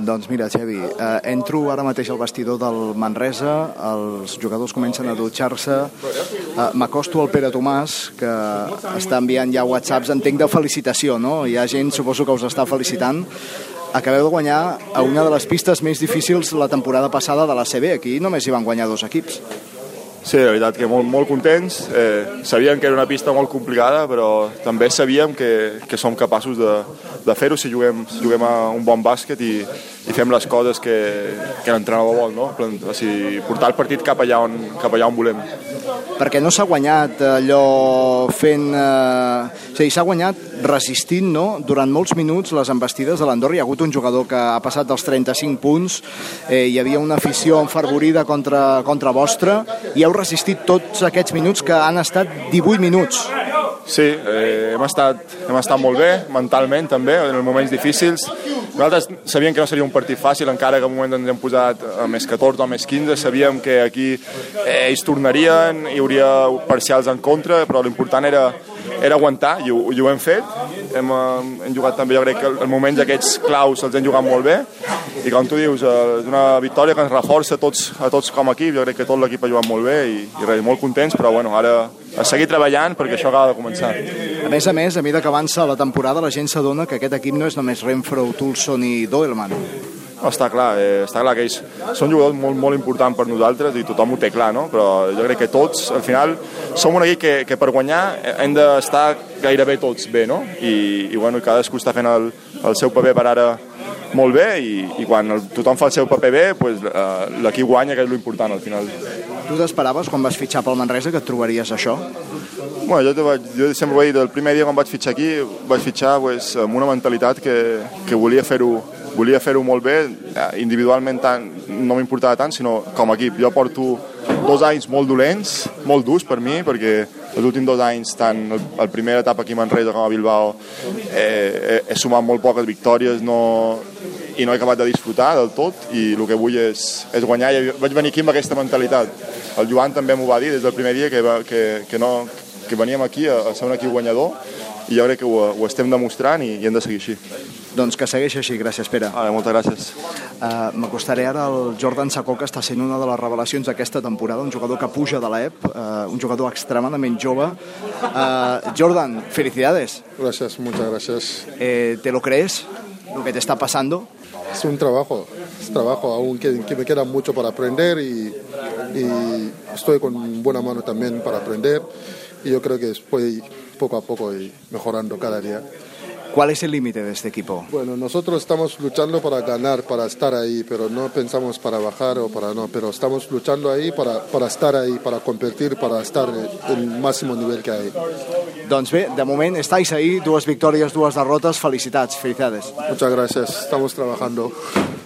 Doncs mira, Xavi, entro ara mateix al vestidor del Manresa, els jugadors comencen a dutxar-se, m'acosto al Pere Tomàs, que està enviant ja whatsapps, entenc, de felicitació, no? Hi ha gent, suposo, que us està felicitant. Acabeu de guanyar a una de les pistes més difícils la temporada passada de la CB. Aquí només hi van guanyar 2 equips. Sí, la veritat que molt contents. Sabíem que era una pista molt complicada, però també sabíem que som capaços de fer-ho si juguem a un bon bàsquet i fem les coses que l'entrenador vol, no? O sigui, portar el partit cap allà on volem. Perquè no s'ha guanyat allò fent... O sigui, s'ha guanyat resistint, no? Durant molts minuts les embestides de l'Andorra. Hi ha hagut un jugador que ha passat dels 35 punts, hi havia una afició enfervorida contra vostra, i heu resistit tots aquests minuts que han estat 18 minuts. Sí, hem estat molt bé, mentalment també, en els moments difícils. Nosaltres sabíem que no seria un partit fàcil, encara que en un moment ens hem posat a més 14 o més 15, sabíem que aquí ells tornarien, hi hauria parcials en contra, però l'important era aguantar, i ho hem fet. Hem jugat també, jo crec que els moments aquests claus els hem jugat molt bé, i com tu dius, és una victòria que ens reforça a tots com a equip. Jo crec que tot l'equip ha jugat molt bé i res, molt contents, però bueno, ara a seguir treballant perquè això acaba de començar. A més, a mesura que avança la temporada, la gent s'adona que aquest equip no és només Renfro, Tulson i Doelman. No, està clar que ells són jugadors molt importants per nosaltres i tothom ho té clar, no? Però jo crec que tots, al final, som un equip que per guanyar hem d'estar gairebé tots bé, no? I bueno, cadascú està fent el seu paper per ara molt bé, i quan tothom fa el seu paper bé, pues, l'equip guanya, que és l'important al final. Tu t'esperaves, quan vas fitxar pel Manresa, que et trobaries això? Bueno, jo sempre ho he dit, el primer dia quan vaig fitxar aquí, vaig fitxar pues, amb una mentalitat que volia fer-ho molt bé, individualment no m'importava tant, sinó com a equip. Jo porto 2 anys molt dolents, molt durs per mi, perquè els últims 2 anys, tant la primera etapa aquí a Manresa com a Bilbao, he sumat molt poques victòries i no he acabat de disfrutar del tot, i el que vull és guanyar. I vaig venir aquí amb aquesta mentalitat. El Joan també m'ho va dir des del primer dia, que veníem aquí a ser un equip guanyador, i jo crec que ho estem demostrant i hem de seguir així. Doncs que segueixi així. Gràcies, Pere. Moltes gràcies. M'acostaré ara al Jordan Sacó, que està sent una de les revelacions d'aquesta temporada, un jugador que puja de l'EP, un jugador extremadament jove. Jordan, felicidades. Gracias, muchas gracias. ¿Te lo crees? ¿Lo que te está pasando? Es un trabajo, aún que me queda mucho para aprender y estoy con buena mano también para aprender, y yo creo que estoy poco a poco y mejorando cada día. ¿Cuál es el límite de este equipo? Bueno, nosotros estamos luchando para ganar, para estar ahí, pero no pensamos para bajar o para no, pero estamos luchando ahí para estar ahí, para competir, para estar en el máximo nivel que hay. Doncs bé, de moment estáis ahí, 2 victòries, 2 derrotes, felicidades. Muchas gracias, estamos trabajando.